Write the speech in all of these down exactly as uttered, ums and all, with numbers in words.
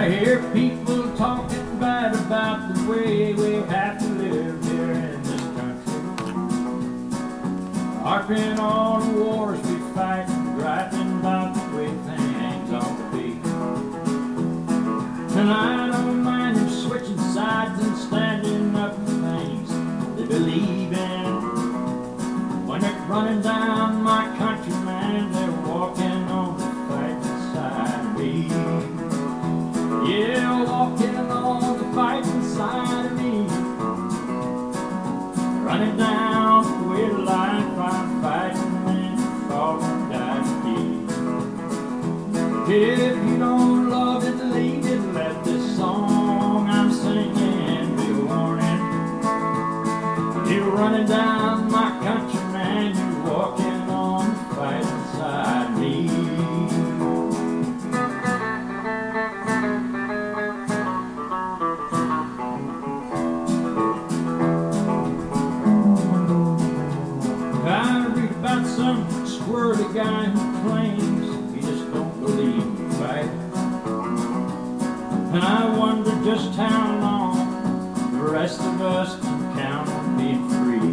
I hear people talking bad about the way we have to live here in this country. Harping on the wars we fight, griping about the way things ought to be. And I don't mind them switching sides and standing up for things they believe in. When they're running down my country, man, they're walking on the fighting side of me. Yeah, walking on the fighting side of me. Running down the way of life, I'm fighting and falling down the key. If you don't love it, leave it, let this song I'm singing be a warning. You're running down my country, man, you're walking on the fighting side of me. I read about some squirrely guy who claims he just don't believe in fighting. And I wonder just how long the rest of us can count on being free.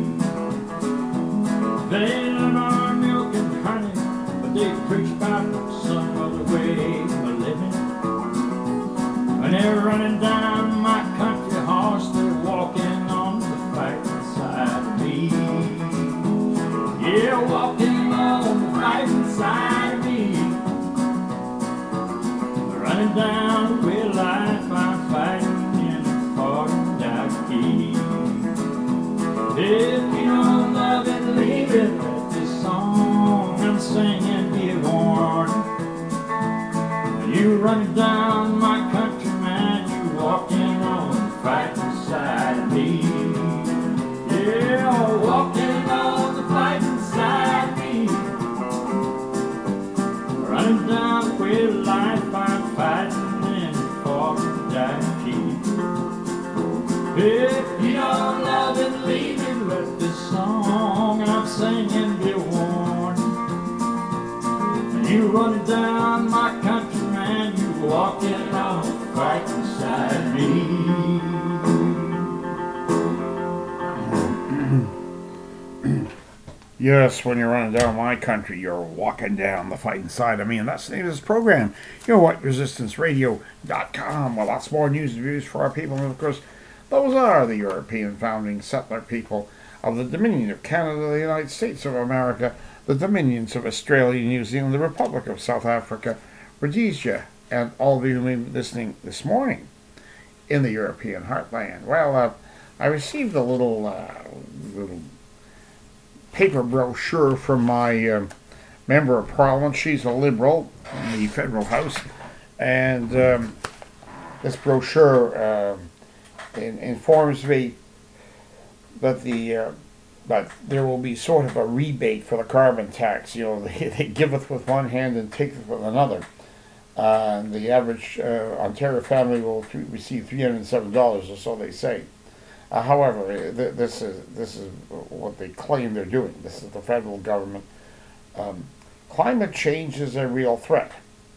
They learn our milk and honey, but they preach about some other way of living. When they're running down my country horse, they're walking on the fighting side of me. Yeah, walking on the fighting side of me. Running down the way of life, I'm fighting in a falling down key. If you don't love it, leave it, let this song I'm singing be a warning. You running down my country, man, you walking on the fighting side of me. Yeah, walking on the fighting side of me. Running down the way of life, I'm fighting in a falling down key. If you don't love it, leave it, let this song I'm singing be a warning. You running down my country, man, you walking on the fighting side of me. Yes, when you're running down my country, you're walking down the fighting side of me, and that's the name of this program. You know what? resistance radio dot com. Well, lots more news and views for our people, and of course, those are the European founding settler people of the Dominion of Canada, the United States of America, the Dominions of Australia, New Zealand, the Republic of South Africa, Rhodesia, and all of you listening this morning in the European heartland. Well, uh, I received a little, uh, little paper brochure from my uh, member of Parliament. She's a Liberal in the Federal House, and um, this brochure uh, in, informs me that the uh, that there will be sort of a rebate for the carbon tax. You know, they, they giveth with one hand and taketh with another. Uh, and the average uh, Ontario family will th- receive three hundred seven dollars, or so they say. Uh, however, th- this is this is what they claim they're doing. This is the federal government. Um, climate change is a real threat.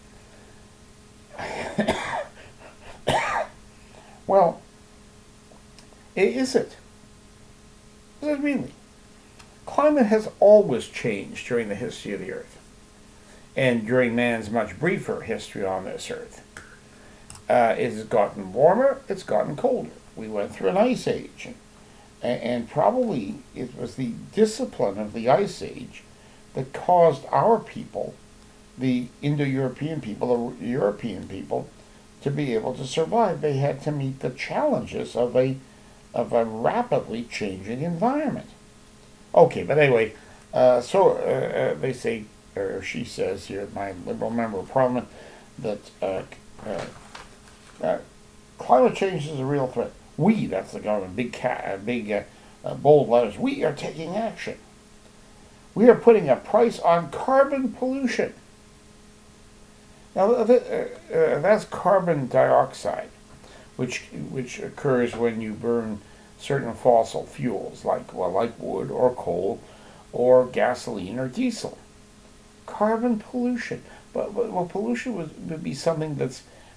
Well, is it? Is it really? Climate has always changed during the history of the Earth, and during man's much briefer history on this Earth. Uh, it has gotten warmer, it's gotten colder. We went through an ice age, and, and probably it was the discipline of the ice age that caused our people, the Indo-European people, the European people, to be able to survive. They had to meet the challenges of a of a rapidly changing environment. Okay, but anyway, uh, so uh, uh, they say, or she says here, my Liberal member of Parliament, that uh, uh, uh, climate change is a real threat. We, that's the government, big, ca- big uh, uh, bold letters, we are taking action. We are putting a price on carbon pollution. Now, uh, uh, that's carbon dioxide, which which occurs when you burn certain fossil fuels, like well, like wood or coal, or gasoline or diesel. Carbon pollution, but, but well, pollution would, would be something that's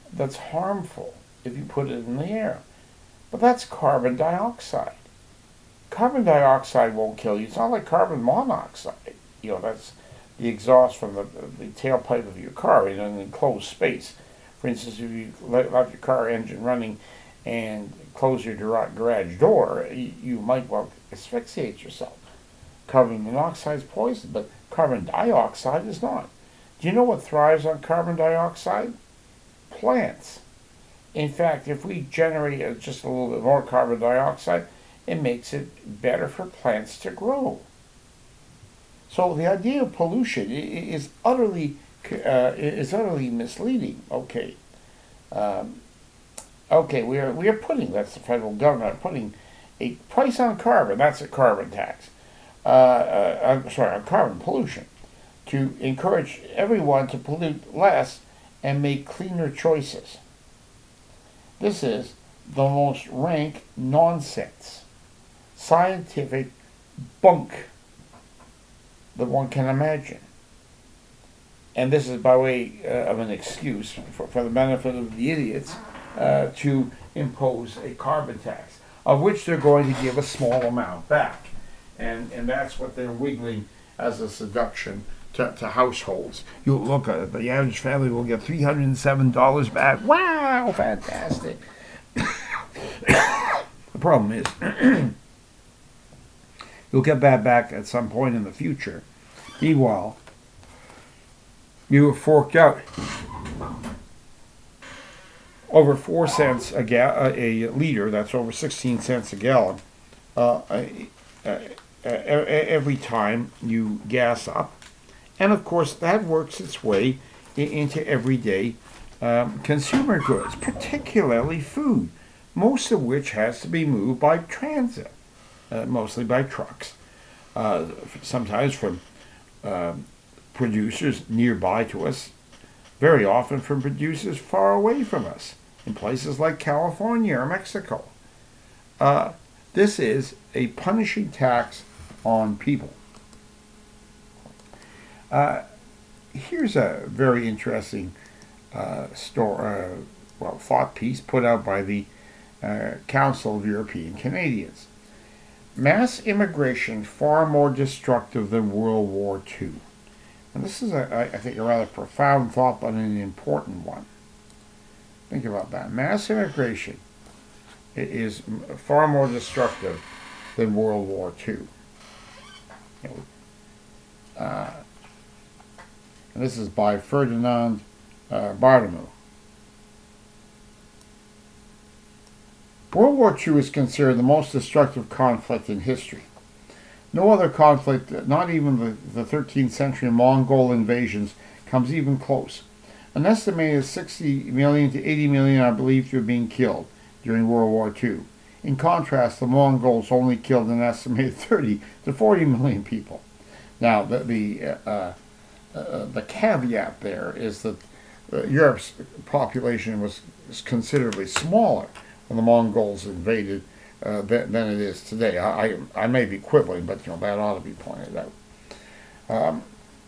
that's harmful if you put it in the air. But that's carbon dioxide. Carbon dioxide won't kill you. It's not like carbon monoxide. You know, that's the exhaust from the, the tailpipe of your car in an enclosed space. For instance, if you let, let your car engine running and close your garage door, you, you might well asphyxiate yourself. Carbon monoxide is poison, but carbon dioxide is not. Do you know what thrives on carbon dioxide? Plants. In fact, if we generate just a little bit more carbon dioxide, it makes it better for plants to grow. So the idea of pollution is utterly uh, is utterly misleading. Okay, um, okay, we are we are putting, that's the federal government putting a price on carbon. That's a carbon tax. Uh, uh, I'm sorry, on carbon pollution, to encourage everyone to pollute less and make cleaner choices. This is the most rank nonsense, scientific bunk that one can imagine. And this is by way uh, of an excuse for, for the benefit of the idiots uh, to impose a carbon tax, of which they're going to give a small amount back. And and that's what they're wiggling as a seduction to, to households. You look at it, the average family will get three hundred seven dollars back. Wow, fantastic. The problem is, you'll get that back at some point in the future. Meanwhile, you have forked out over four cents a, ga- a liter, that's over sixteen cents a gallon, uh, uh, every time you gas up. And of course, that works its way into everyday um, consumer goods, particularly food, most of which has to be moved by transit, uh, mostly by trucks, uh, sometimes from uh, producers nearby to us, very often from producers far away from us, in places like California or Mexico. Uh, this is a punishing tax on people. Uh, here's a very interesting uh, story, uh, well, thought piece put out by the uh, Council of European Canadians. Mass immigration far more destructive than World War Two. And this is, a, I think, a rather profound thought, but an important one. Think about that. Mass immigration is far more destructive than World War Two. You know, uh, and this is by Ferdinand uh, Bartomeu. World War Two is considered the most destructive conflict in history. No other conflict, not even the, the thirteenth century Mongol invasions, comes even close. An estimated sixty million to eighty million are believed to have been killed during World War Two. In contrast, the Mongols only killed an estimated thirty to forty million people. Now, the the, uh, uh, the caveat there is that uh, Europe's population was, was considerably smaller when the Mongols invaded uh, than, than it is today. I, I, I may be quibbling, but you know that ought to be pointed out. Um,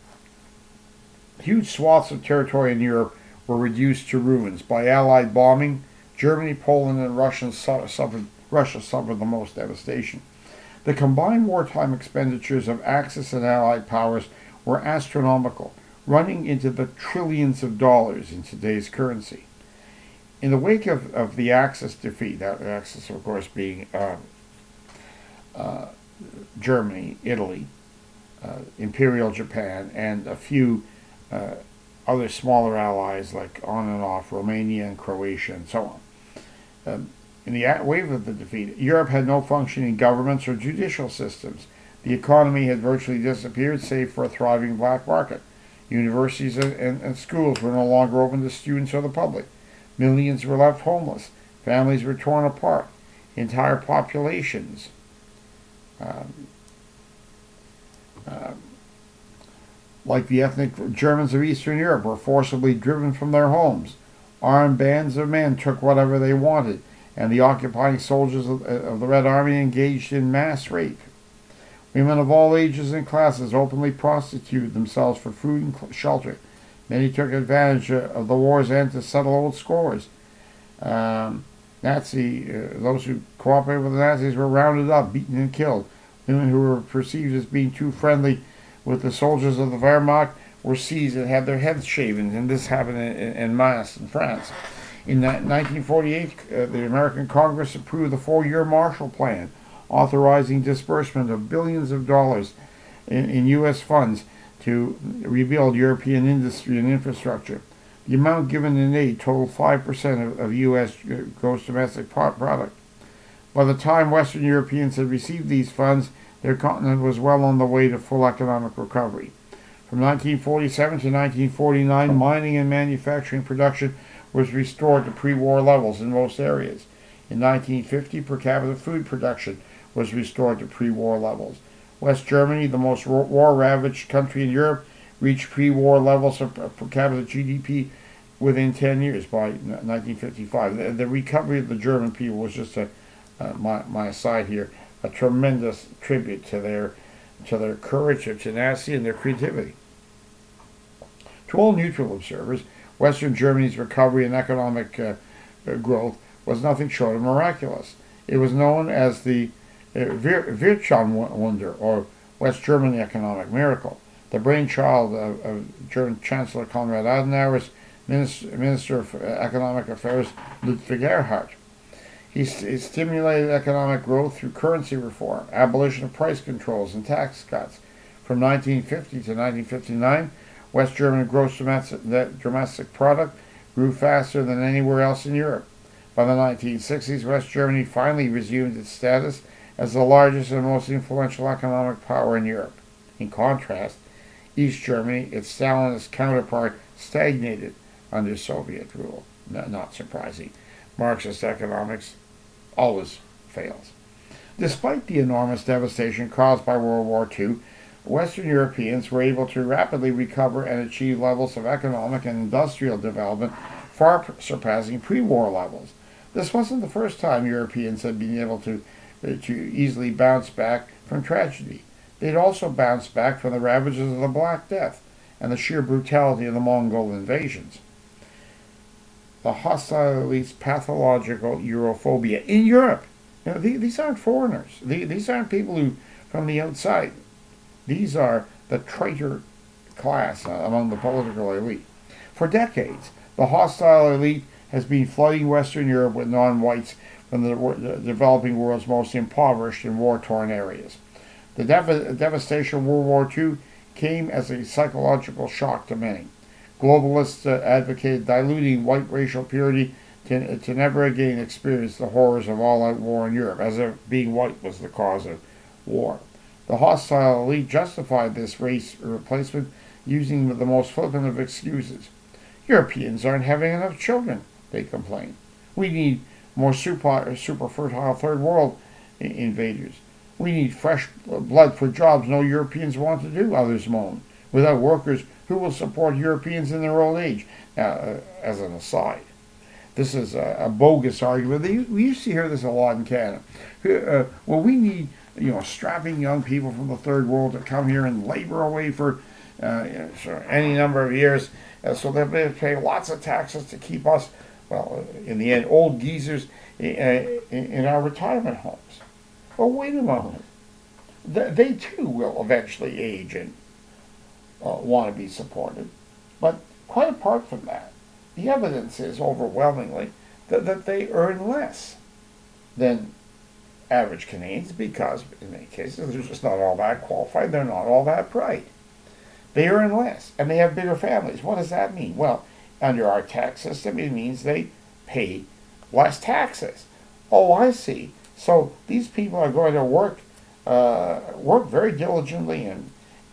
huge swaths of territory in Europe were reduced to ruins by Allied bombing. Germany, Poland, and Russia suffered, Russia suffered the most devastation. The combined wartime expenditures of Axis and Allied powers were astronomical, running into the trillions of dollars in today's currency. In the wake of, of the Axis defeat, that Axis, of course, being uh, uh, Germany, Italy, uh, Imperial Japan, and a few uh, other smaller allies like on and off Romania and Croatia and so on. Um, in the wave of the defeat, Europe had no functioning governments or judicial systems. The economy had virtually disappeared, save for a thriving black market. Universities and, and, and schools were no longer open to students or the public. Millions were left homeless. Families were torn apart. Entire populations um, uh, like the ethnic Germans of Eastern Europe were forcibly driven from their homes. Armed bands of men took whatever they wanted, and the occupying soldiers of, of the Red Army engaged in mass rape. Women of all ages and classes openly prostituted themselves for food and shelter. Many took advantage of the war's end to settle old scores. Um, Nazi, uh, those who cooperated with the Nazis were rounded up, beaten, and killed. Women who were perceived as being too friendly with the soldiers of the Wehrmacht were seized and had their heads shaven, and this happened in, in, in mass in France. In nineteen forty-eight, uh, the American Congress approved the four-year Marshall Plan, authorizing disbursement of billions of dollars in, in U S funds to rebuild European industry and infrastructure. The amount given in aid totaled five percent of, of U S gross domestic product. By the time Western Europeans had received these funds, their continent was well on the way to full economic recovery. From nineteen forty-seven to nineteen forty-nine, mining and manufacturing production was restored to pre-war levels in most areas. In nineteen fifty, per capita food production was restored to pre-war levels. West Germany, the most war-ravaged country in Europe, reached pre-war levels of per capita G D P within ten years by nineteen fifty-five. The, the recovery of the German people was just a, uh, my, my aside here, a tremendous tribute to their, to their courage, their tenacity, and their creativity. To all neutral observers, Western Germany's recovery and economic uh, growth was nothing short of miraculous. It was known as the uh, Wirtschaftswunder, or West German economic miracle, the brainchild of, of German Chancellor Konrad Adenauer's Minister, Minister of Economic Affairs, Ludwig Erhard. He, st- he stimulated economic growth through currency reform, abolition of price controls, and tax cuts. From nineteen fifty to nineteen fifty-nine, West German gross domestic, domestic product grew faster than anywhere else in Europe. By the nineteen sixties, West Germany finally resumed its status as the largest and most influential economic power in Europe. In contrast, East Germany, its Stalinist counterpart, stagnated under Soviet rule. No, not surprising. Marxist economics always fails. Despite the enormous devastation caused by World War Two, Western Europeans were able to rapidly recover and achieve levels of economic and industrial development far surpassing pre-war levels. This wasn't the first time Europeans had been able to, uh, to easily bounce back from tragedy. They'd also bounced back from the ravages of the Black Death and the sheer brutality of the Mongol invasions. The hostile elite's pathological Europhobia in Europe. You know, these aren't foreigners. These aren't people who from the outside. These are the traitor class among the political elite. For decades, the hostile elite has been flooding Western Europe with non-whites from the developing world's most impoverished and war-torn areas. The dev- devastation of World War Two came as a psychological shock to many. Globalists uh, advocated diluting white racial purity to, to never again experience the horrors of all-out war in Europe, as if being white was the cause of war. The hostile elite justified this race replacement using the most flippant of excuses. Europeans aren't having enough children, they complained. We need more super, super fertile third world invaders. We need fresh blood for jobs no Europeans want to do, others moaned. Without workers, who will support Europeans in their old age? Now, uh, as an aside, this is a, a bogus argument. They, we used to hear this a lot in Canada. Uh, well, we need you know strapping young people from the third world to come here and labor away for, uh, you know, for any number of years, uh, so that they pay lots of taxes to keep us, well, in the end, old geezers in, in our retirement homes. Well, wait a moment. They too will eventually age and uh, want to be supported. But quite apart from that, the evidence is overwhelmingly that, that they earn less than average Canadians because, in many cases, they're just not all that qualified. They're not all that bright. They earn less, and they have bigger families. What does that mean? Well, under our tax system, it means they pay less taxes. Oh, I see. So these people are going to work uh, work very diligently and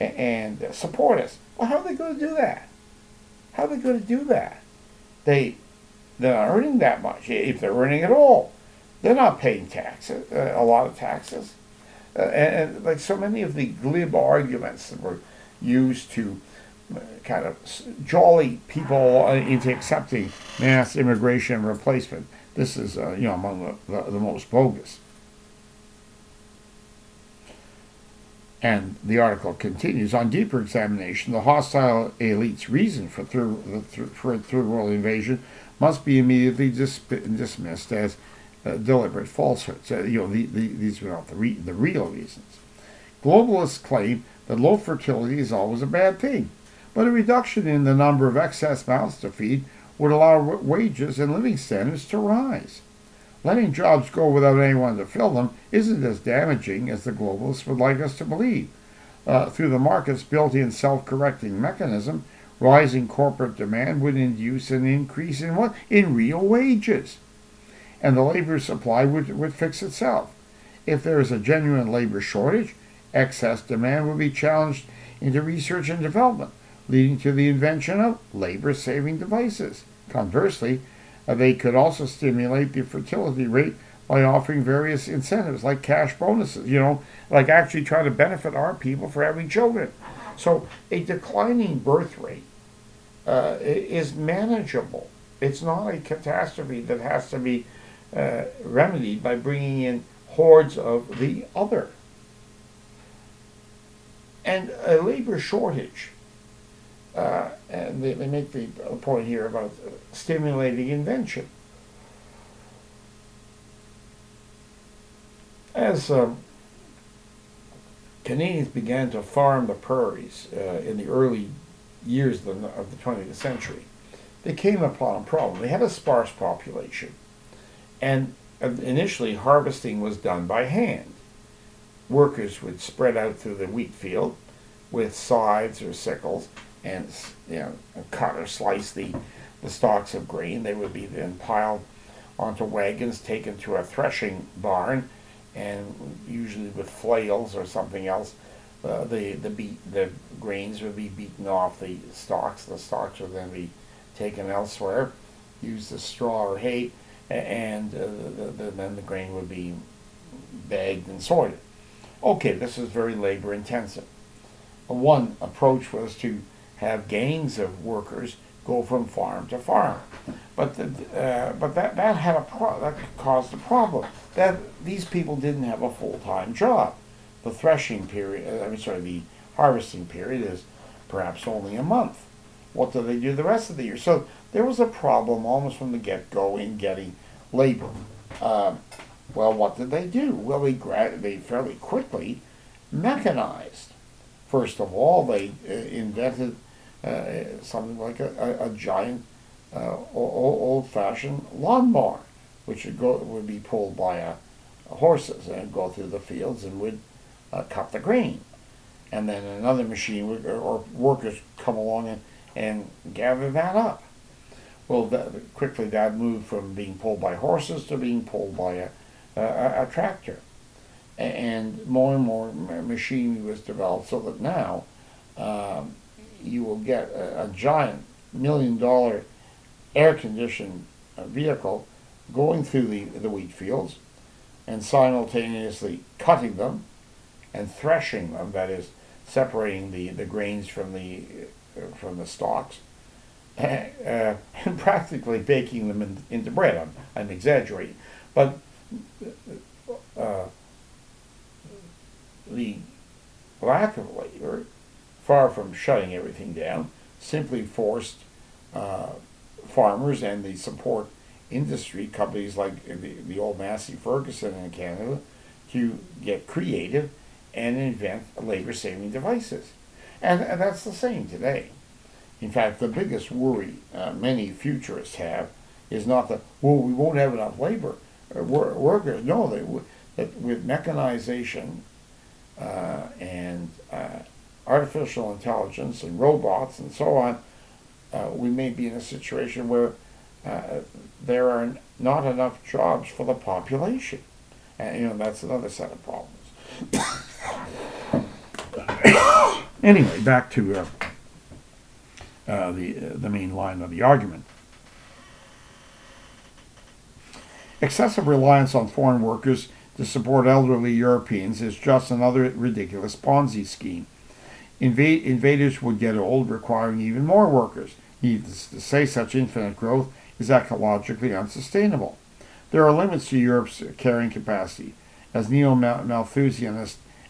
and support us. Well, how are they going to do that? How are they going to do that? They they're not earning that much. If they're earning at all, they're not paying taxes. Uh, a lot of taxes, uh, and, and like so many of the glib arguments that were used to uh, kind of jolly people into accepting mass immigration and replacement. This is, uh, you know, among the, the, the most bogus. And the article continues, on deeper examination, the hostile elite's reason for third, for third world invasion must be immediately dis- dismissed as uh, deliberate falsehoods. Uh, you know, the, the, these are not the, re- the real reasons. Globalists claim that low fertility is always a bad thing, but a reduction in the number of excess mouths to feed would allow w- wages and living standards to rise. Letting jobs go without anyone to fill them isn't as damaging as the globalists would like us to believe. Uh, through the market's built-in self-correcting mechanism, rising corporate demand would induce an increase in what? In real wages. And the labor supply would, would fix itself. If there is a genuine labor shortage, excess demand would be challenged into research and development, leading to the invention of labor-saving devices. Conversely, uh, they could also stimulate the fertility rate by offering various incentives like cash bonuses, you know, like actually try to benefit our people for having children. So a declining birth rate uh, is manageable. It's not a catastrophe that has to be uh, remedied by bringing in hordes of the other. And a labor shortage, uh, and they, they make the point here about stimulating invention. As um, Canadians began to farm the prairies uh, in the early years of the, of the twentieth century, they came upon a problem. They had a sparse population, and initially harvesting was done by hand. Workers would spread out through the wheat field with scythes or sickles and, you know, cut or slice the, the stalks of grain. They would be then piled onto wagons, taken to a threshing barn, and usually with flails or something else, uh, the the beat the grains would be beaten off the stalks. The stalks would then be taken elsewhere, used as straw or hay, and uh, the, the, then the grain would be bagged and sorted. Okay, this is very labor intensive. One approach was to have gangs of workers go from farm to farm, but the, uh, but that that had a pro- that caused a problem. That these people didn't have a full time job. The threshing period, I'm sorry, the harvesting period is perhaps only a month. What do they do the rest of the year? So there was a problem almost from the get go in getting labor. Uh, well, what did they do? Well, they gra- they fairly quickly mechanized. First of all, they uh, invented uh, something like a, a, a giant, uh, old-fashioned lawnmower, which would go would be pulled by uh, horses and go through the fields and would uh, cut the grain. And then another machine would, or workers come along and, and gather that up. Well, that, quickly that moved from being pulled by horses to being pulled by a, a, a tractor. And more and more machinery was developed so that now um, you will get a, a giant million dollar air conditioned uh, vehicle going through the, the wheat fields and simultaneously cutting them and threshing them, that is, separating the, the grains from the, uh, from the stalks, uh, and practically baking them in, into bread. I'm, I'm exaggerating. But uh, the lack of labor, far from shutting everything down, simply forced uh, farmers and the support industry, companies like the, the old Massey Ferguson in Canada, to get creative and invent labor-saving devices. And, and that's the same today. In fact, the biggest worry uh, many futurists have is not that, well, we won't have enough labor, uh, wor- workers. No, they, that with mechanization uh, and uh, artificial intelligence and robots and so on, uh, we may be in a situation where uh, there are not enough jobs for the population. And, you know, that's another set of problems. Anyway, back to uh, uh, the uh, the main line of the argument. Excessive reliance on foreign workers to support elderly Europeans is just another ridiculous Ponzi scheme. Inva- invaders would get old, requiring even more workers. Needless to say, such infinite growth is ecologically unsustainable. There are limits to Europe's carrying capacity. As neo-Malthusianist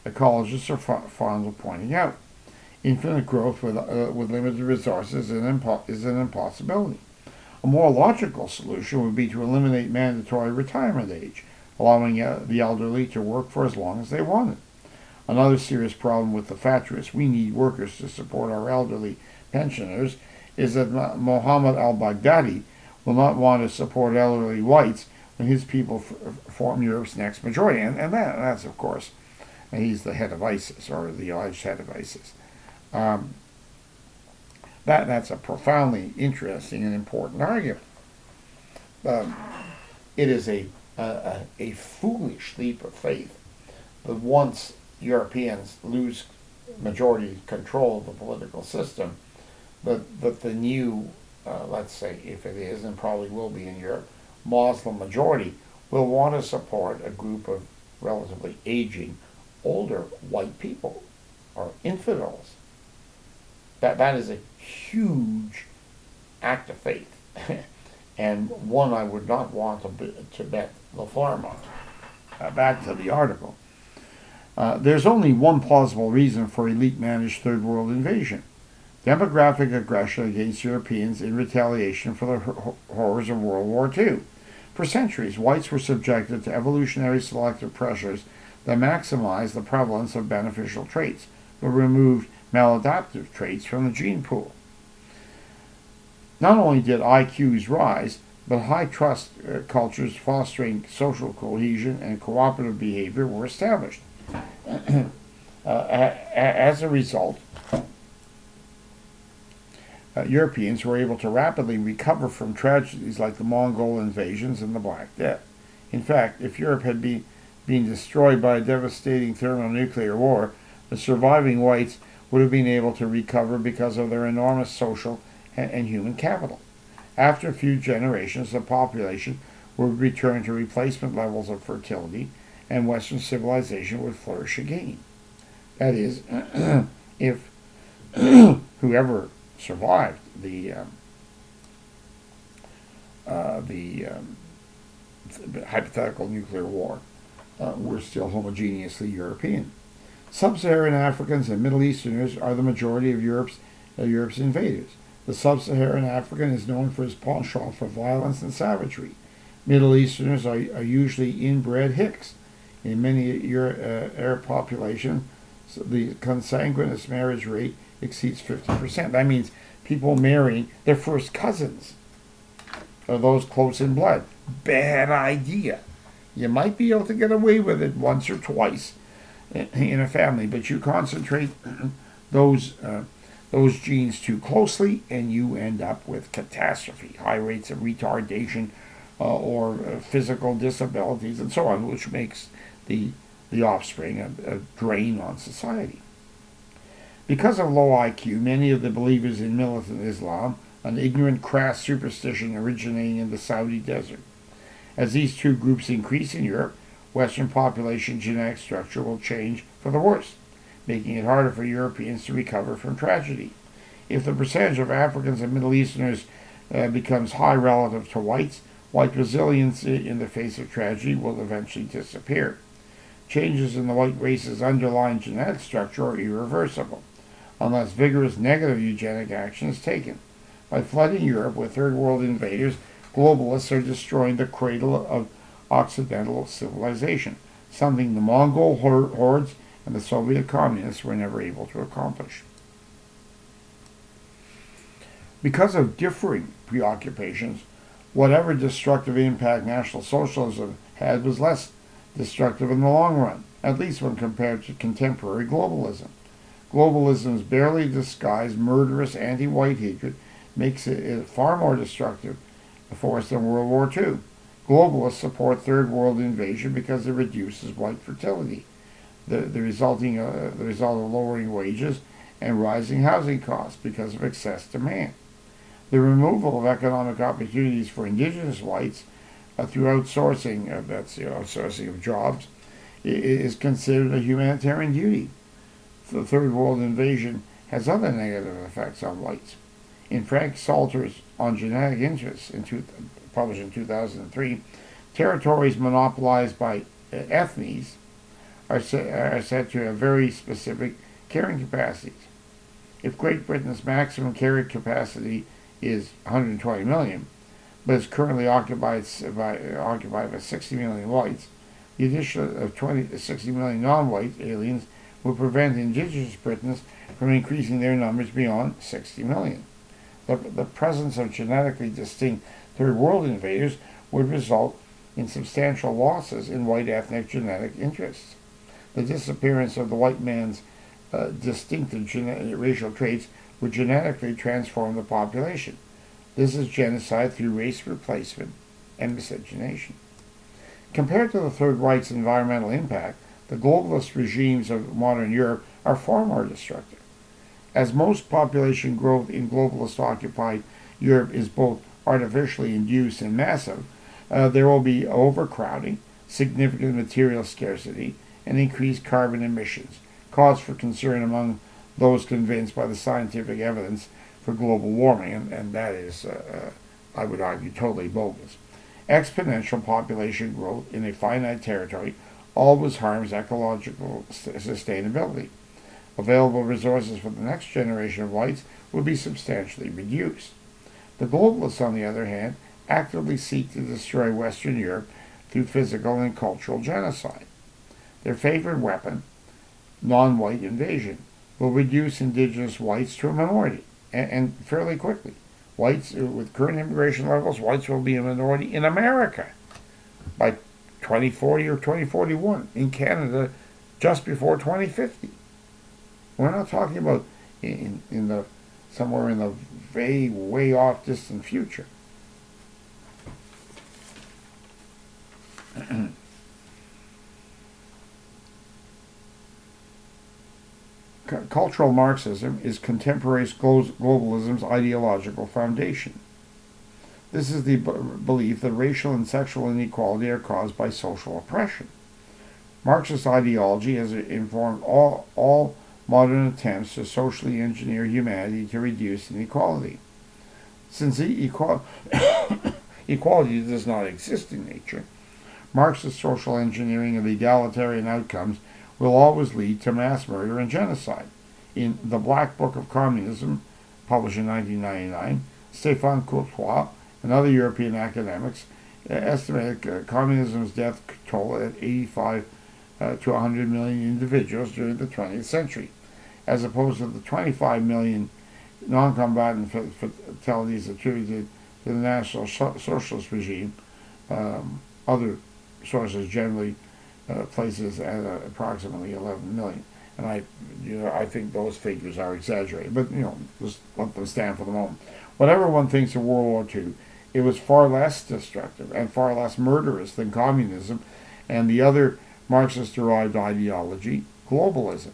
ecologists are f- fond of pointing out. Infinite growth with, uh, with limited resources is an, impo- is an impossibility. A more logical solution would be to eliminate mandatory retirement age, allowing uh, the elderly to work for as long as they wanted. Another serious problem with the fatuous "we need workers to support our elderly pensioners" is that Mohammed al-Baghdadi will not want to support elderly whites when his people f- form Europe's next majority. And, and that, that's, of course, and he's the head of ISIS, or the alleged head of ISIS. Um, that that's a profoundly interesting and important argument. Um, it is a, a a foolish leap of faith that once Europeans lose majority control of the political system, that that the new, uh, let's say, if it is, and probably will be in Europe, Muslim majority will want to support a group of relatively aging, older white people, or infidels. That that is a huge act of faith, and one I would not want to, be, to bet the farm on. Uh, back to the article. Uh, there's only one plausible reason for elite-managed third world invasion: demographic aggression against Europeans in retaliation for the hor- horrors of World War Two. For centuries, whites were subjected to evolutionary selective pressures that maximized the prevalence of beneficial traits, but removed maladaptive traits from the gene pool. Not only did I Qs rise, but high trust uh, cultures fostering social cohesion and cooperative behavior were established. uh, a- a- as a result, uh, Europeans were able to rapidly recover from tragedies like the Mongol invasions and the Black Death. In fact, if Europe had be, been destroyed by a devastating thermonuclear war, the surviving whites would have been able to recover because of their enormous social and, and human capital. After a few generations, the population would return to replacement levels of fertility, and Western civilization would flourish again. That is, if whoever survived the um, uh, the um, hypothetical nuclear war uh, were still homogeneously European. Sub-Saharan Africans and Middle Easterners are the majority of Europe's, uh, Europe's invaders. The Sub-Saharan African is known for his penchant for violence and savagery. Middle Easterners are, are usually inbred Hicks. In many Euro, uh, Arab populations, so the consanguineous marriage rate exceeds fifty percent. That means people marrying their first cousins, or those close in blood. Bad idea. You might be able to get away with it once or twice in a family, but you concentrate those uh, those genes too closely, and you end up with catastrophe, high rates of retardation, uh, or uh, physical disabilities, and so on, which makes the the offspring a, a drain on society. Because of low I Q, many of the believers in militant Islam, an ignorant, crass superstition originating in the Saudi desert. As these two groups increase in Europe, Western population genetic structure will change for the worse, making it harder for Europeans to recover from tragedy. If the percentage of Africans and Middle Easterners uh, becomes high relative to whites, white resiliency in the face of tragedy will eventually disappear. Changes in the white race's underlying genetic structure are irreversible, unless vigorous negative eugenic action is taken. By flooding Europe with third world invaders, globalists are destroying the cradle of Occidental civilization, something the Mongol hordes and the Soviet communists were never able to accomplish. Because of differing preoccupations, whatever destructive impact National Socialism had was less destructive in the long run, at least when compared to contemporary globalism. Globalism's barely disguised murderous anti-white hatred makes it a far more destructive force than World War Two. Globalists support third world invasion because it reduces white fertility, the, the, resulting, uh, the result of lowering wages and rising housing costs because of excess demand. The removal of economic opportunities for indigenous whites uh, through outsourcing, uh, that's the outsourcing of jobs, is considered a humanitarian duty. The third world invasion has other negative effects on whites. In Frank Salter's On Genetic Interests, in two, published in two thousand three, territories monopolized by uh, ethnies are, sa- are said to have very specific carrying capacities. If Great Britain's maximum carrying capacity is one hundred twenty million, but is currently occupied by, occupied by sixty million whites, the addition of twenty, sixty million non-white aliens would prevent indigenous Britons from increasing their numbers beyond sixty million. The, the presence of genetically distinct Third World invaders would result in substantial losses in white ethnic genetic interests. The disappearance of the white man's uh, distinctive genetic, racial traits would genetically transform the population. This is genocide through race replacement and miscegenation. Compared to the Third Reich's environmental impact, the globalist regimes of modern Europe are far more destructive. As most population growth in globalist-occupied Europe is both artificially induced and massive, uh, there will be overcrowding, significant material scarcity, and increased carbon emissions, cause for concern among those convinced by the scientific evidence for global warming, and, and that is, uh, uh, I would argue, totally bogus. Exponential population growth in a finite territory always harms ecological sustainability. Available resources for the next generation of whites will be substantially reduced. The globalists, on the other hand, actively seek to destroy Western Europe through physical and cultural genocide. Their favorite weapon, non-white invasion, will reduce indigenous whites to a minority, and, and fairly quickly. Whites, with current immigration levels, whites will be a minority in America by twenty forty or twenty forty-one, in Canada just before twenty fifty. We're not talking about in, in the somewhere in the way, way off distant future. Cultural Marxism is contemporary globalism's ideological foundation. This is the b- belief that racial and sexual inequality are caused by social oppression. Marxist ideology has informed all, all modern attempts to socially engineer humanity to reduce inequality. Since equal- equality does not exist in nature, Marxist social engineering of egalitarian outcomes will always lead to mass murder and genocide. In The Black Book of Communism, published in nineteen ninety-nine, Stéphane Courtois and other European academics uh, estimated uh, communism's death toll at eighty-five uh, to one hundred million individuals during the twentieth century, as opposed to the twenty-five million non-combatant fatalities attributed to the National Socialist regime. Um, other sources generally uh, places at uh, approximately eleven million. And I, you know, I think those figures are exaggerated, but you know, just let them stand for the moment. Whatever one thinks of World War Two, it was far less destructive and far less murderous than communism and the other Marxist-derived ideology, globalism.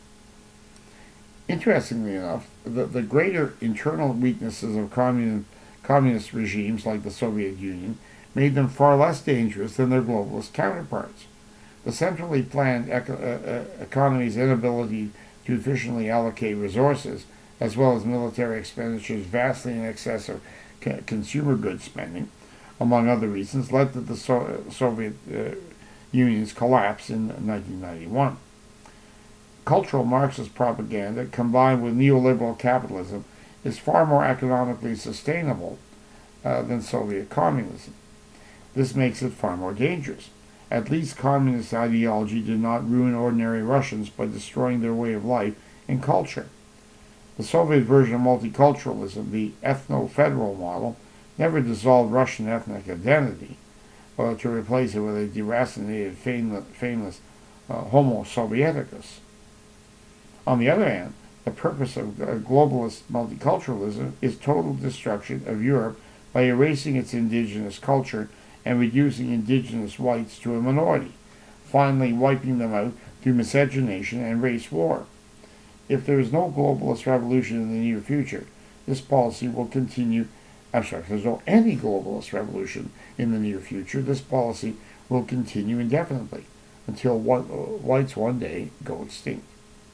Interestingly enough, the, the greater internal weaknesses of communist, communist regimes like the Soviet Union made them far less dangerous than their globalist counterparts. The centrally planned eco- uh, economy's inability to efficiently allocate resources, as well as military expenditures vastly in excess of co- consumer goods spending, among other reasons, led to the so- Soviet uh, Union's collapse in nineteen ninety-one. Cultural Marxist propaganda, combined with neoliberal capitalism, is far more economically sustainable uh, than Soviet communism. This makes it far more dangerous. At least communist ideology did not ruin ordinary Russians by destroying their way of life and culture. The Soviet version of multiculturalism, the ethno-federal model, never dissolved Russian ethnic identity, uh, to replace it with a deracinated, famous, famous uh, Homo Sovieticus. On the other hand, the purpose of uh, globalist multiculturalism is total destruction of Europe by erasing its indigenous culture and reducing indigenous whites to a minority, finally wiping them out through miscegenation and race war. If there is no globalist revolution in the near future, this policy will continue. I'm sorry, if there's no any globalist revolution in the near future, this policy will continue indefinitely until one, uh, whites one day go extinct.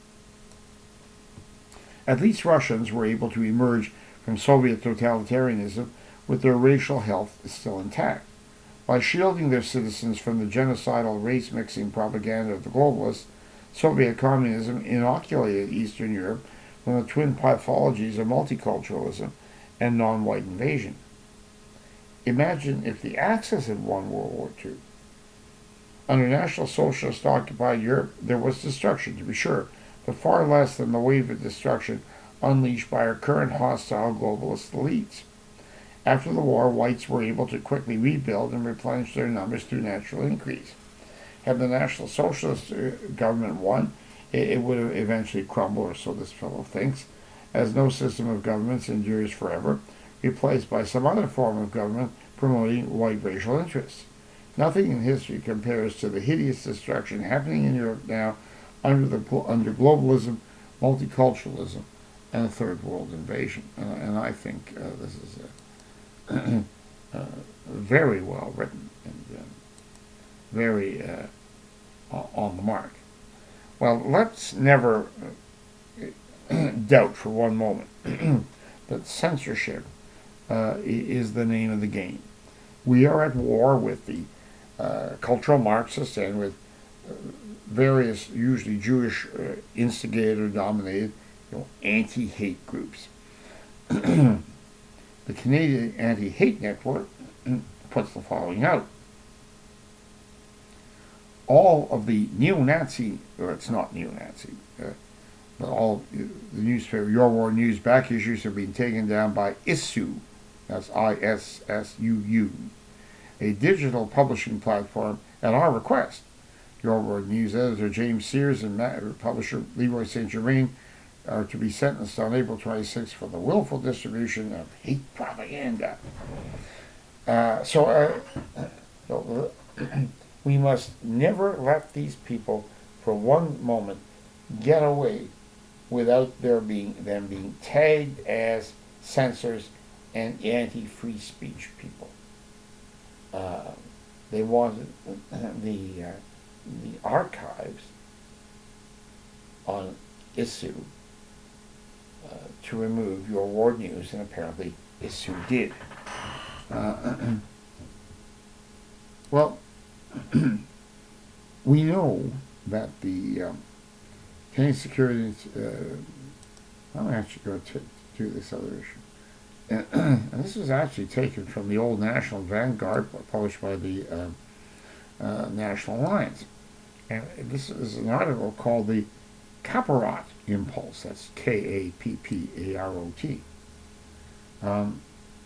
At least Russians were able to emerge from Soviet totalitarianism with their racial health still intact. By shielding their citizens from the genocidal race-mixing propaganda of the globalists, Soviet communism inoculated Eastern Europe from the twin pathologies of multiculturalism and non-white invasion. Imagine if the Axis had won World War Two. Under National Socialist occupied Europe, there was destruction, to be sure, but far less than the wave of destruction unleashed by our current hostile globalist elites. After the war, whites were able to quickly rebuild and replenish their numbers through natural increase. Had the National Socialist uh, government won, it, it would have eventually crumbled, or so this fellow thinks, as no system of governments endures forever, replaced by some other form of government promoting white racial interests. Nothing in history compares to the hideous destruction happening in Europe now under the under globalism, multiculturalism, and a third world invasion. Uh, and I think uh, this is uh, uh, very well written and uh, very uh, on the mark. Well, let's never doubt for one moment that censorship uh, is the name of the game. We are at war with the uh, cultural Marxists and with uh, various, usually Jewish, uh, instigated or dominated, you know, anti-hate groups. The Canadian Anti-Hate Network puts the following out. All of the neo-Nazi, or it's not neo-Nazi, uh, but all the newspaper, Your War News back issues are being taken down by I S S U, that's I S S U U, a digital publishing platform at our request. Your War News editor James Sears and publisher Leroy Saint Germain are to be sentenced on April twenty-sixth for the willful distribution of hate propaganda. Uh, so, uh, so uh, we must never let these people, for one moment, get away without their being them being tagged as censors and anti-free speech people. Uh, they wanted the uh, the archives on I S S U uh, to remove Your War News, and apparently I S S U did. Uh, well, we know that the um, Canadian Security, uh, I'm actually going to do this other issue. And, and this was actually taken from the old National Vanguard, published by the uh, uh, National Alliance. And this is an article called the Kapparot Impulse. That's K A P P A R O T. Um,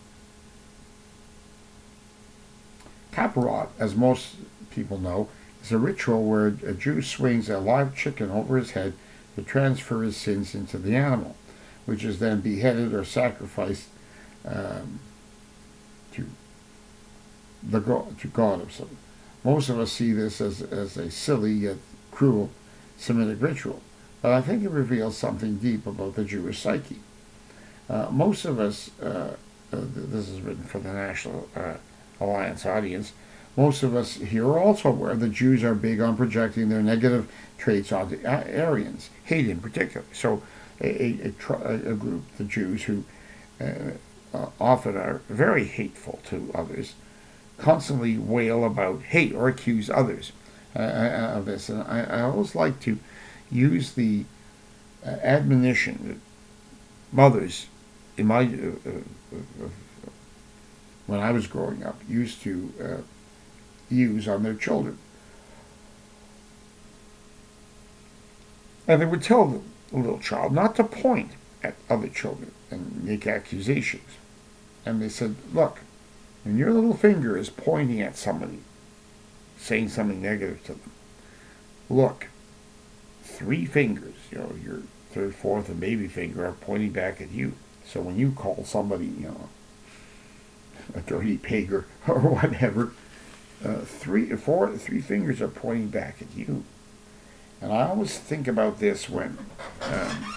Kapparot, as most people know, is a ritual where a Jew swings a live chicken over his head to transfer his sins into the animal, which is then beheaded or sacrificed um, to the God, to God of some. Most of us see this as, as a silly yet cruel Semitic ritual, but I think it reveals something deep about the Jewish psyche. Uh, most of us, uh, uh, this is written for the National uh, Alliance audience, most of us here are also aware that Jews are big on projecting their negative traits onto Aryans, hate in particular. So a, a, a group, the Jews, who uh, uh, often are very hateful to others, constantly wail about hate or accuse others uh, of this. And I, I always like to use the uh, admonition that mothers, in my uh, uh, when I was growing up, used to uh, use on their children. And they would tell the little child not to point at other children and make accusations. And they said, look, when your little finger is pointing at somebody, saying something negative to them, look, three fingers, you know, your third, fourth, and baby finger are pointing back at you. So when you call somebody, you know, a dirty pig or, or whatever, uh, three, four, three fingers are pointing back at you. And I always think about this when um,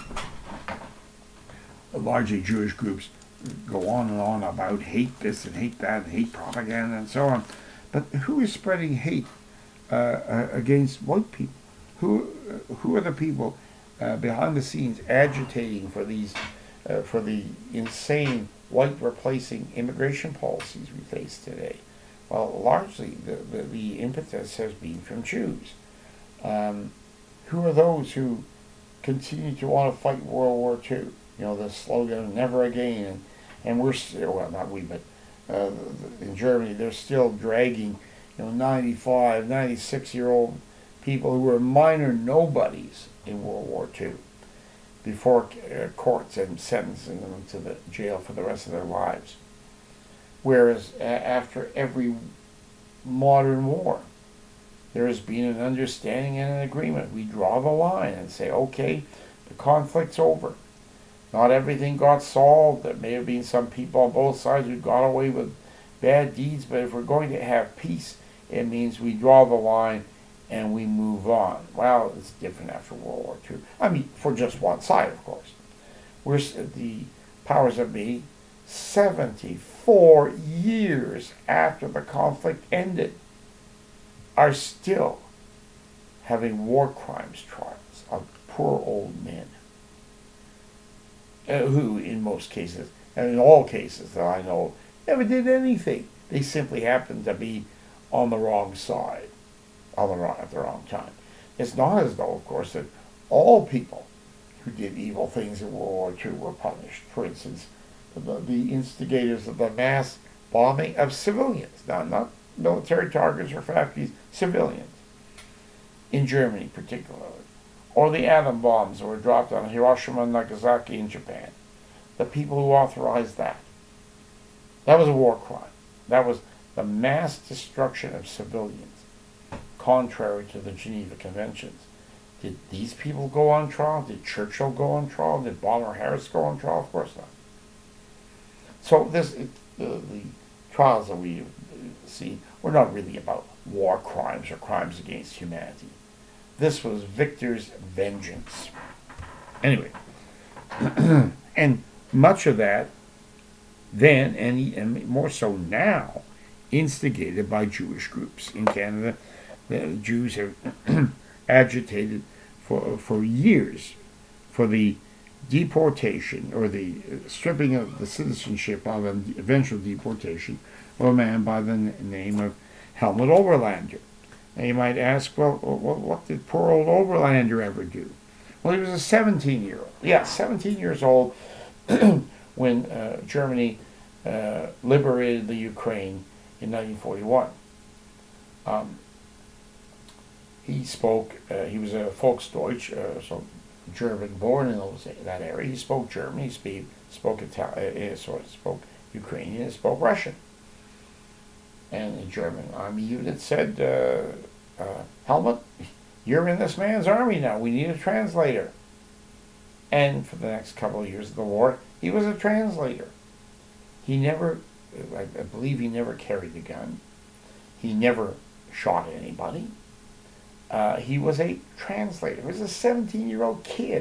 largely Jewish groups go on and on about hate this and hate that and hate propaganda and so on. But who is spreading hate uh, uh, against white people? Who uh, who are the people uh, behind the scenes agitating for these uh, for the insane white replacing immigration policies we face today? Well, largely the, the, the impetus has been from Jews. Um, who are those who continue to want to fight World War Two? You know, the slogan, never again. And, and we're still, well, not we, but uh, in Germany, they're still dragging, you know, ninety-five, ninety-six year old people who were minor nobodies in World War Two before uh, courts and sentencing them to the jail for the rest of their lives. Whereas uh, after every modern war, there has been an understanding and an agreement. We draw the line and say, okay, the conflict's over. Not everything got solved. There may have been some people on both sides who got away with bad deeds, but if we're going to have peace, it means we draw the line and we move on. Well, it's different after World War Two. I mean, for just one side, of course. We're, the powers that be, seventy-four years after the conflict ended, are still having war crimes trials of poor old men uh, who, in most cases, and in all cases that I know, never did anything. They simply happened to be on the wrong side, on the wrong, at the wrong time. It's not as though, of course, that all people who did evil things in World War Two were punished. For instance, the, the instigators of the mass bombing of civilians, not, not military targets or factories, civilians, in Germany particularly, or the atom bombs that were dropped on Hiroshima and Nagasaki in Japan. The people who authorized that. That was a war crime. That was the mass destruction of civilians, contrary to the Geneva Conventions. Did these people go on trial? Did Churchill go on trial? Did Bomber Harris go on trial? Of course not. So this, it, the, the trials that we see were not really about war crimes or crimes against humanity. This was Victor's vengeance. Anyway, and much of that then, and, and more so now, instigated by Jewish groups in Canada. The Jews have agitated for for years for the deportation or the stripping of the citizenship of an eventual deportation of a man by the n- name of Helmut Oberlander. Now you might ask, well, well, what did poor old Oberlander ever do? Well, he was a seventeen-year-old. Yeah, seventeen years old when uh, Germany uh, liberated the Ukraine in nineteen forty-one. Um, he spoke, uh, he was a Volksdeutsch, uh, so German born in those, that area. He spoke German, he speak, spoke Italian, uh, sort of spoke Ukrainian, and spoke Russian. And the German army unit said, uh, uh, Helmut, you're in this man's army now. We need a translator. And for the next couple of years of the war, he was a translator. He never, I, I believe he never carried a gun. He never shot anybody. Uh, he was a translator. He was a seventeen-year-old kid.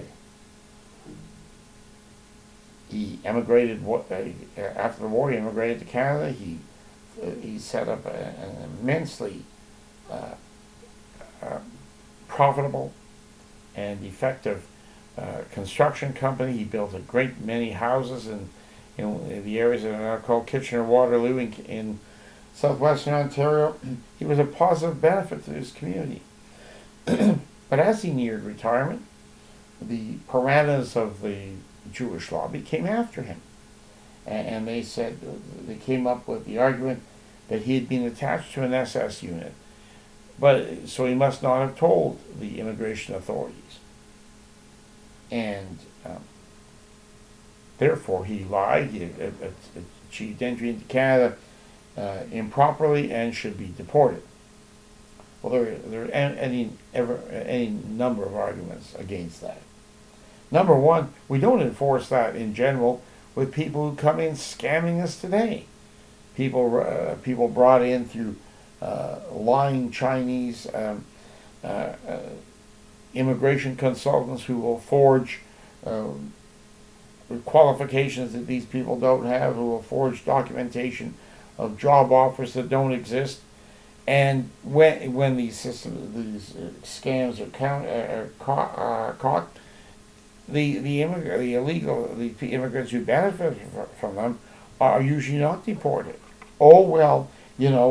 He emigrated, uh, after the war, he immigrated to Canada. He uh, he set up a, an immensely uh, uh, profitable and effective uh, construction company. He built a great many houses in, in, in the areas that are now called Kitchener-Waterloo in, in southwestern Ontario. He was a positive benefit to his community. But as he neared retirement, the piranhas of the Jewish lobby came after him. And, and they said, they came up with the argument that he had been attached to an S S unit, but so he must not have told the immigration authorities. And um, therefore he lied, he uh, uh, achieved entry into Canada uh, improperly and should be deported. Well, there, there are any, ever, any number of arguments against that. Number one, we don't enforce that in general with people who come in scamming us today. People, uh, people brought in through uh, lying Chinese um, uh, uh, immigration consultants who will forge uh, qualifications that these people don't have, who will forge documentation of job offers that don't exist. And when when these systems, these uh, scams are, count, uh, are caught, uh, caught, the the, immig- the illegal the immigrants who benefit from them are usually not deported. Oh well, you know,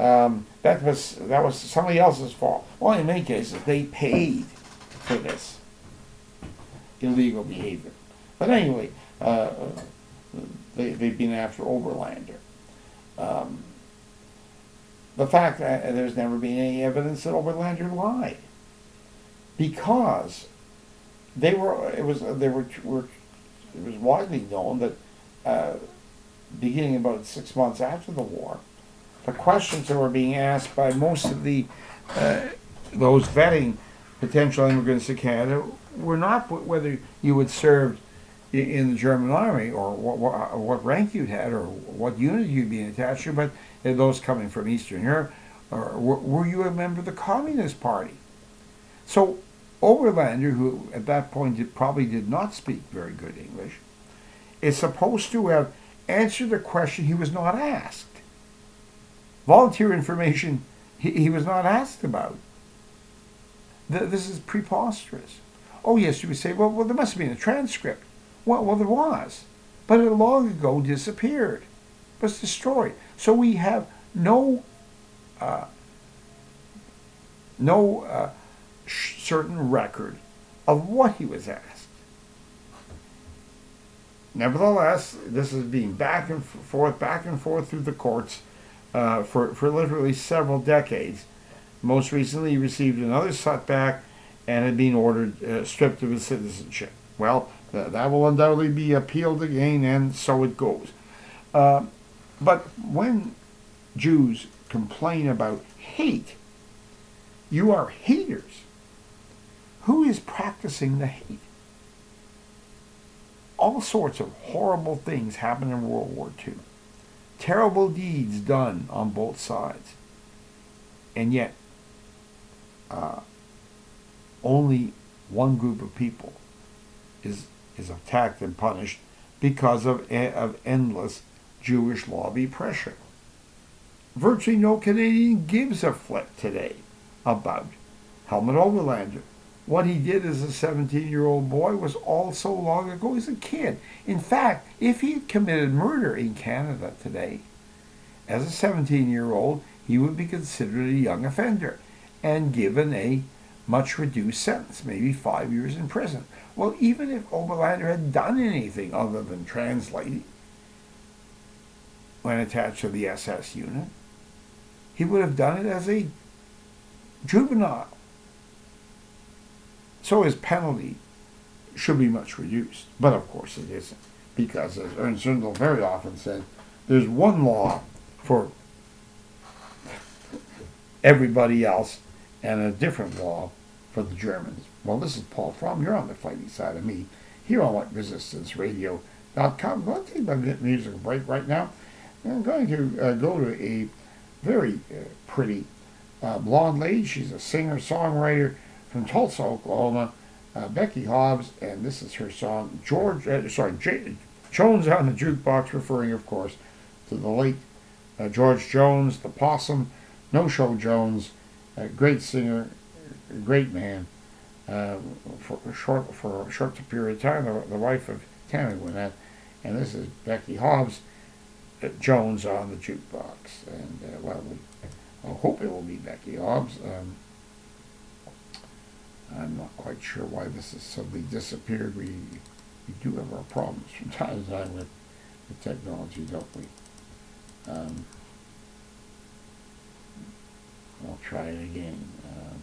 Um, that was that was somebody else's fault. Well, in many cases, they paid for this illegal behavior. But anyway, uh, they, they've been after Oberlander. Um, the fact that there's never been any evidence that Oberlander lied, because they were it was they were, were it was widely known that uh, beginning about six months after the war, the questions that were being asked by most of the uh, those vetting potential immigrants to Canada were not whether you had served in the German army or what, what, what rank you'd had or what unit you'd been attached to, but those coming from Eastern Europe, or were, were you a member of the Communist Party? So Oberlander, who at that point did, probably did not speak very good English, is supposed to have answered a question he was not asked. Volunteer information he, he was not asked about. The, this is preposterous. Oh yes, you would say, well, well, there must have been a transcript. Well, well, there was, but it long ago disappeared, was destroyed. So we have no, uh, no uh, sh- certain record of what he was asked. Nevertheless, this is being back and forth, back and forth through the courts uh, for for literally several decades. Most recently, he received another setback and had been ordered uh, stripped of his citizenship. Well, th- that will undoubtedly be appealed again, and so it goes. Uh, but when Jews complain about hate, you are haters. Who is practicing the hate? All sorts of horrible things happened in World War Two. Terrible deeds done on both sides. And yet, uh, only one group of people is is attacked and punished because of, of endless Jewish lobby pressure. Virtually no Canadian gives a flip today about Helmut Oberlander. What he did as a seventeen-year-old boy was all so long ago as a kid. In fact, if he had committed murder in Canada today, as a seventeen-year-old, he would be considered a young offender and given a much reduced sentence, maybe five years in prison. Well, even if Oberlander had done anything other than translating when attached to the S S unit, he would have done it as a juvenile. So his penalty should be much reduced. But of course it isn't, because as Ernst Zundel very often said, there's one law for everybody else and a different law for the Germans. Well, this is Paul Fromm. You're on the fighting side of me here on White Resistance Radio dot com. I'm going to take my musical break right now. I'm going to uh, go to a very uh, pretty uh, blonde lady. She's a singer-songwriter from Tulsa, Oklahoma, uh, Becky Hobbs, and this is her song, George, uh, sorry, J- Jones on the Jukebox, referring, of course, to the late uh, George Jones, the Possum, No-Show Jones, a great singer, a great man, uh, for a short for a short period of time, the, the wife of Tammy Wynette, and this is Becky Hobbs, uh, Jones on the Jukebox, and uh, well, we, I hope it will be Becky Hobbs. Um, I'm not quite sure why this has suddenly disappeared. We we do have our problems from time to time with, with technology, don't we? Um, I'll try it again. Um,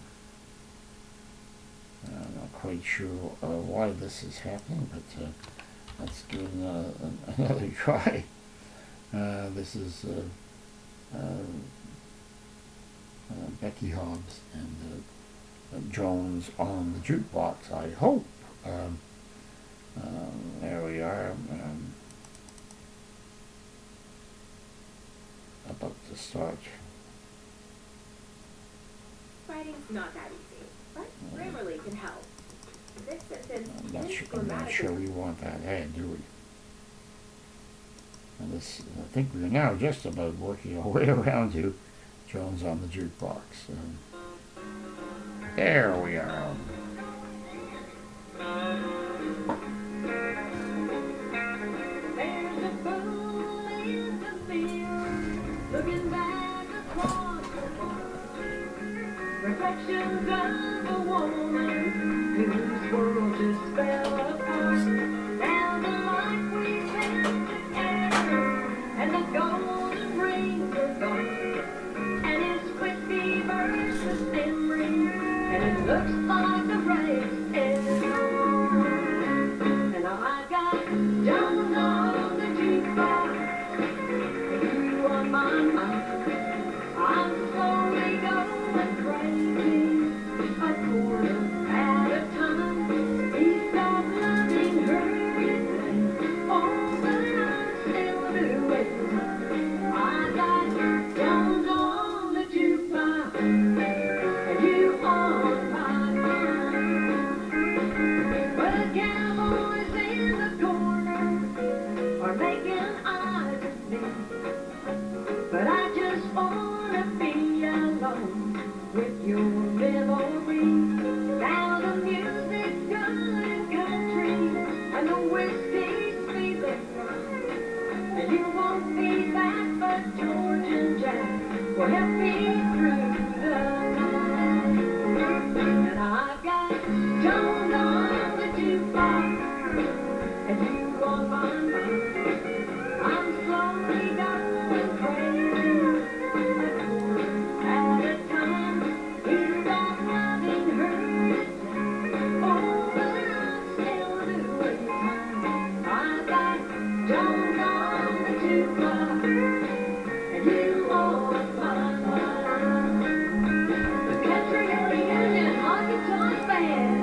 I'm not quite sure uh, why this is happening, but uh, let's give it another, another try. Uh, this is uh, uh, uh, Becky Hobbs and uh, Jones on the Jukebox, I hope. Um, um, there we are. Um, about to start. Writing's not that easy, but Grammarly can help. This sentence I'm not is sure, I'm not sure we want that ad, do we? And this, I think we're now just about working our way around to Jones on the Jukebox. Um, there we are. There's a fool in the field, looking back across reflections of a woman whose world just fell apart. Now the life we spent together and the golden rings are gone, and his whiskey versus memory, and it looks like the race is on. And I got Jones on the jukebox, and you on my mind. I'm slowly going crazy, a quarter at a time. He stopped loving her, oh, but I still do it. I got Jones on the jukebox, and you on my mind. Well, the cowboys in the corner are making eyes at me, but I just wanna be alone with your memory. Now the music's good and country, and the whiskey's feeling right, and you won't be back, but George and Jack will help me through the night. And I've got Jones on the jukebox, and you on my mind. I'm slowly going crazy, a quarter at a time. He stopped loving her, oh, but I'm still doing mine. I got Jones on the jukebox, and you on my mind. The Country Reunion Honky Tonk Band.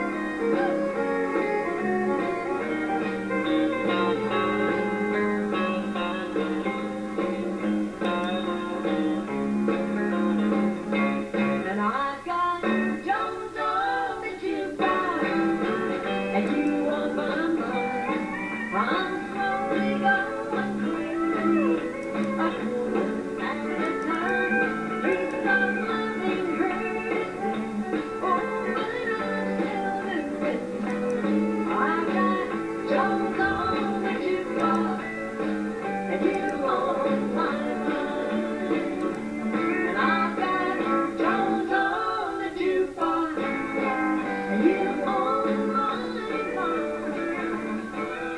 And I've got Jones on the jukebox, and you on my mind. I'm slowly going crazy, a quarter at a time. He stopped loving her, oh, but I'm still doing. I got Jones on the jukebox, and you on my mind. And I've got Jones on the jukebox, and you on my mind.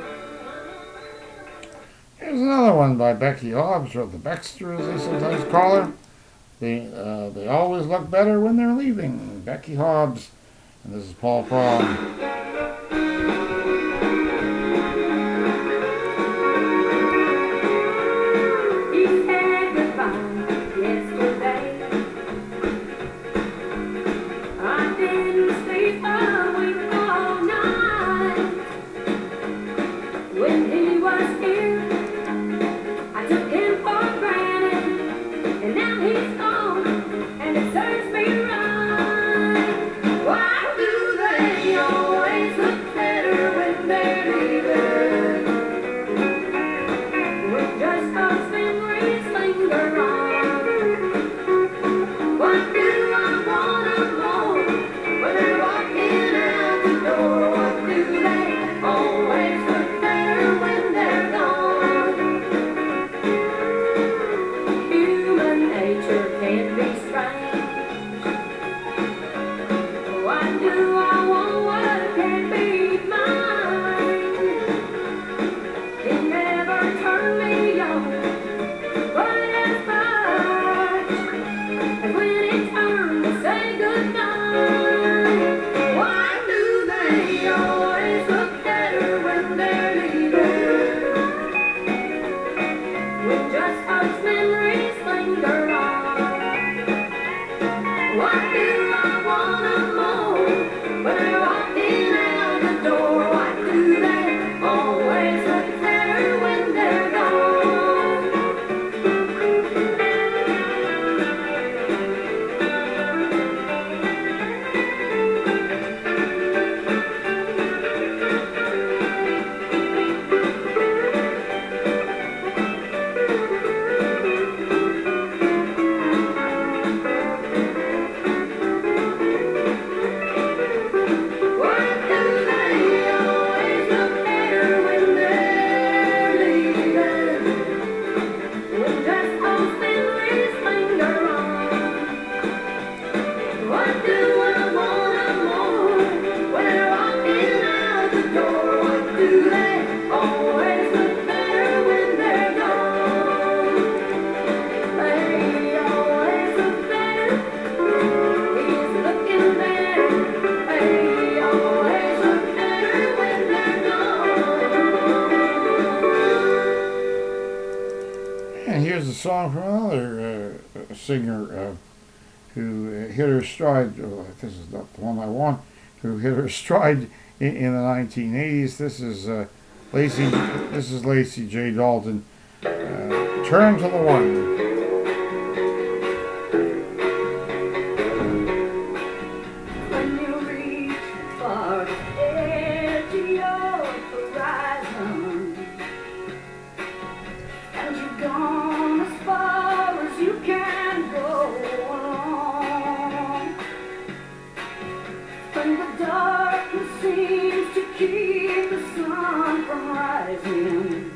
Here's another one by Becky Hobbs, or the Baxter, as they sometimes call her. They, uh, they always look better when they're leaving. Becky Hobbs, and this is Paul Prawn. He said goodbye yesterday. I didn't sleep a wink all night. When he was here, I took him for granted, and now he's gone, and it serves me right. Why do they always look better when they're leaving? With just those memories linger on. What do I wanna more when they're walking out the door? What do they always look better when they're gone? Human nature can be strange. Why do I want what can't be mine? It never turned me on, but as much as when it turned to say goodnight. Why do they always look better when they're leaving? With just those memories linger on. What do I wanna more when they're walking out the door? Why do they always look better when they're gone? And here's a song from another uh, singer uh, who uh, hit her stride. Oh, this is not the one I want. Who hit her stride in, in the nineteen eighties. This is uh, Lacey. This is Lacey J. Dalton. Uh, Turn to the One. When you reach far edge of your horizon, and you've gone as far as you can go along, when the darkness seems to keep the sun from rising,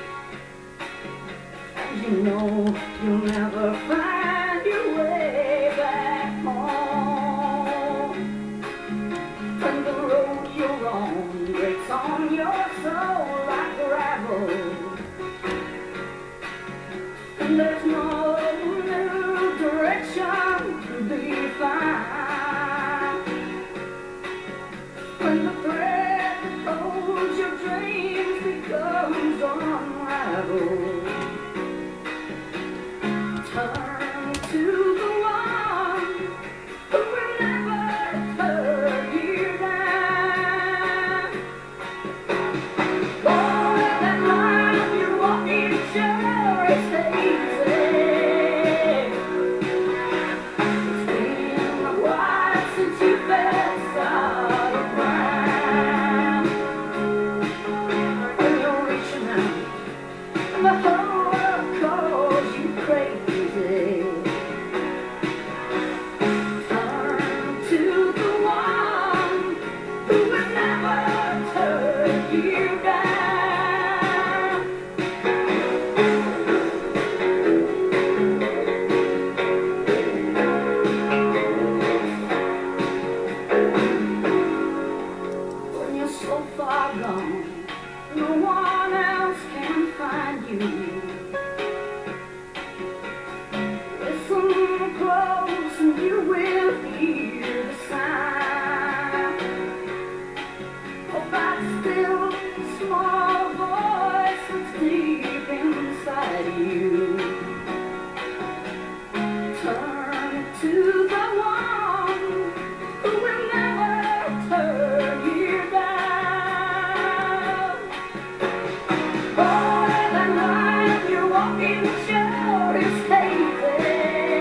and you know you'll never find your way back home, when the road you're on breaks on your soul like gravel, and there's no new direction to be found, when the thread that holds your dreams becomes unraveled, turn to the one who will never turn you down. Boy, that line you're walking sure is hazy. It's been a while since you felt solid ground. When you're reaching out, and the whole world calls you crazy. Turn to the one who will never turn you down. When you're so far gone, no one else can find you. Listen close and you will hear the sound of that still small voice that's deep inside you. Turn to the one who will never turn you down. Boy, that line you're walking sure is hazy.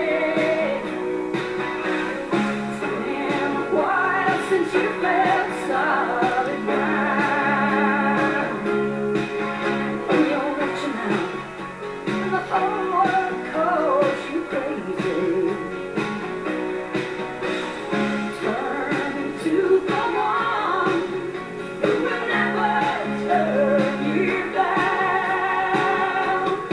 It's been a while since you felt solid ground. When you're reaching out, and the whole world calls you crazy. Turn to the one who will never turn you down.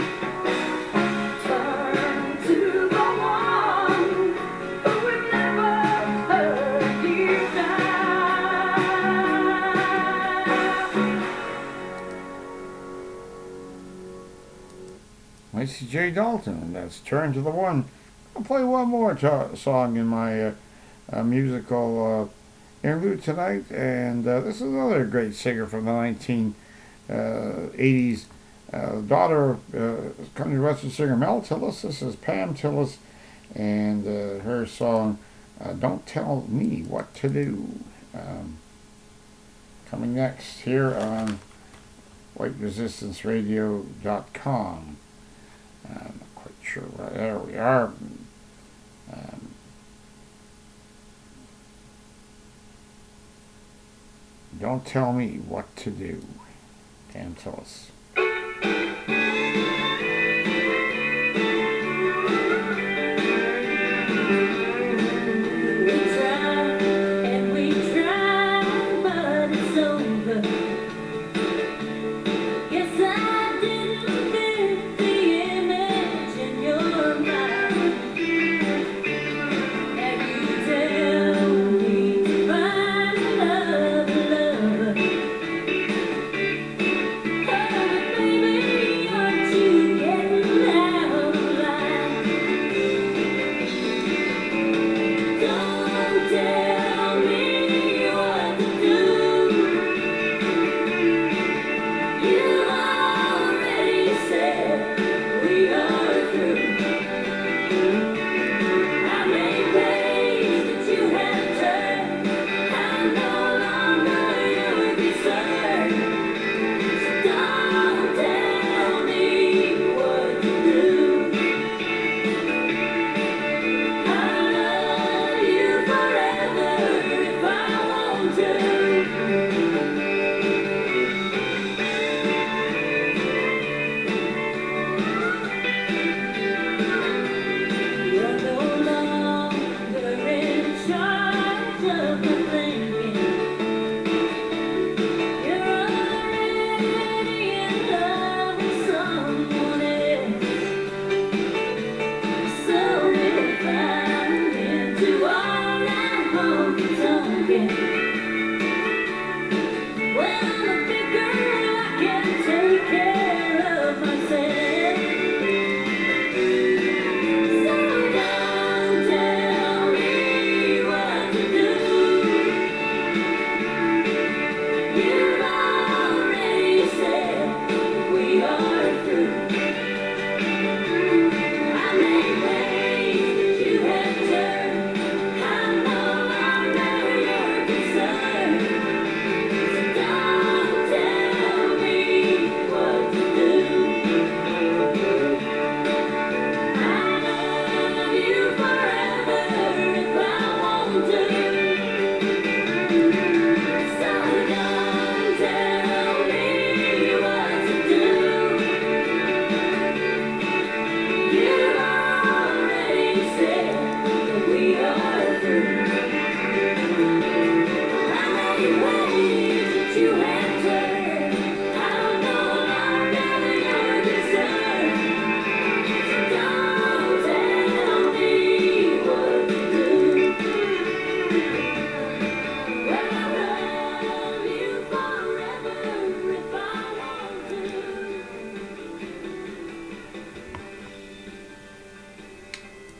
Turn to the one who will never turn you down. Lacey J. Dalton, and that's Turn to the One. I'll play one more to- song in my uh, uh, musical uh, interlude tonight, and uh, this is another great singer from the nineteen eighties, uh, daughter of uh, country western singer Mel Tillis. This is Pam Tillis, and uh, her song, uh, Don't Tell Me What to Do. Um, coming next here on white resistance radio dot com. I'm not quite sure where, there we are. Um, don't tell me what to do. Pam Tillis. We try and we try, but it's over. Guess I didn't fit the image in your mind. And you tell me to find another lover.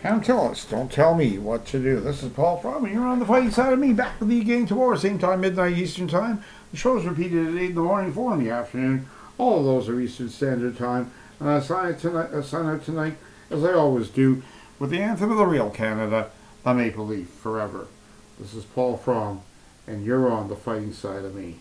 Count tell us. Don't tell me what to do. This is Paul Fromm, and you're on the fighting side of me. Back with you again tomorrow, same time, midnight Eastern Time. The show's repeated at eight in the morning, four in the afternoon. All of those are Eastern Standard Time. And I sign out tonight, I sign out tonight, as I always do, with the anthem of the real Canada, the Maple Leaf Forever. This is Paul Fromm, and you're on the fighting side of me.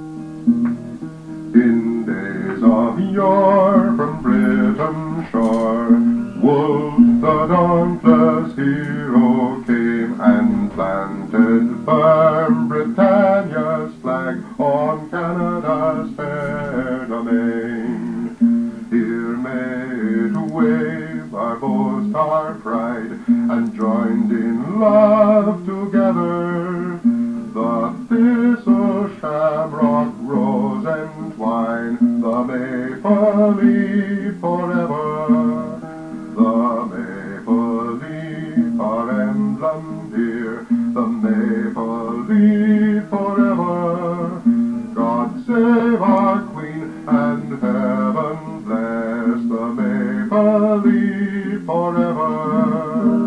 In days of yore from Britain's shore, Wolfe the dauntless hero came and planted firm Britannia's flag on Canada's fair domain. Here may it wave our boast, our pride, and joined in love together. The thistle, shamrock, rose, and twine, the maple leaf forever. The maple leaf, our emblem dear, the maple leaf forever. God save our Queen, and heaven bless the maple leaf forever.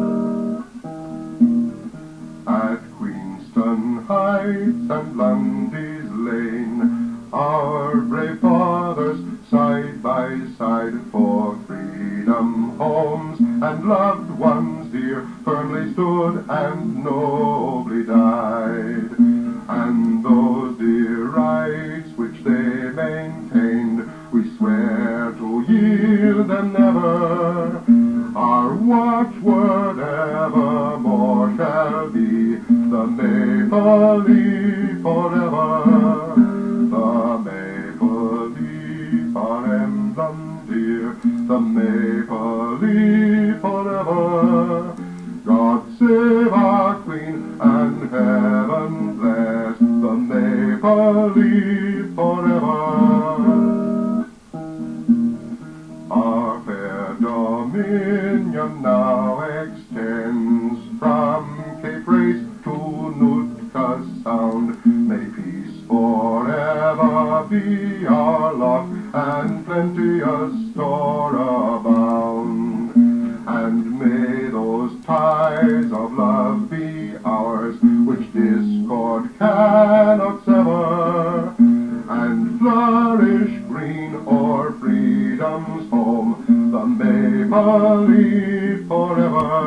At Queenston Heights and Lundy's Lane, our brave fathers side by side for freedom, homes, and loved ones dear firmly stood and nobly died. And those dear rights which they maintained, we swear to yield them never. Our watchword evermore shall be the maple leaf forever. The maple leaf, our emblem dear, the maple leaf forever. God save our Queen, and heaven bless the maple leaf forever. Our fair dominion now extends from Cape Race to Nootka Sound. May peace forever be our lot, and plenteous store abound. And may those ties of love be ours, which discord cannot sever, and flourish green o'er freedom's home, the maple leaf forever.